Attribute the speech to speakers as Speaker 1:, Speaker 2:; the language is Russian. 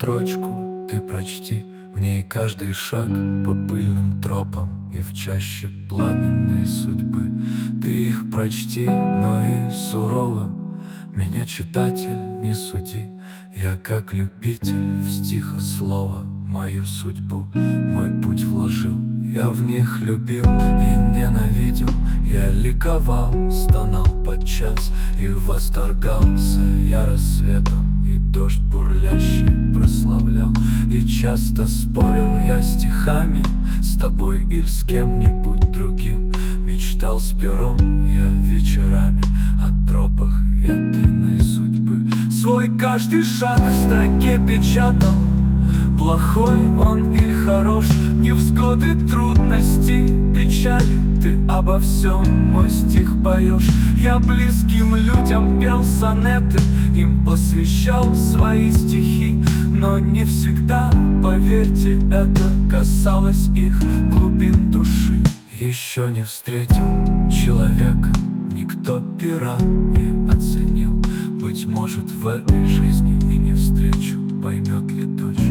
Speaker 1: строчку ты прочти, в ней каждый шаг по пыльным тропам и в чаще пламенной судьбы. Ты их прочти, но и сурово меня, читатель, не суди. Я как любитель в стихослово мою судьбу, мой путь вложил. Я в них любил и ненавидел, я ликовал, стонал подчас и восторгался я рассветом, и дождь бурлящий прославлял. И часто спорил я стихами с тобой или с кем-нибудь другим. Мечтал с пером я вечерами о тропах ветреной судьбы. Свой каждый шаг в строке печатал, плохой он или хорош, невзгоды, трудности, печали, ты обо всем мой стих поешь. Я близким людям пел сонеты, им посвящал свои стихи, но не всегда, поверьте, это касалось их глубин души. Еще не встретил человека, никто пера не оценил. Быть может, в этой жизни и не встречу, поймет ли дочь.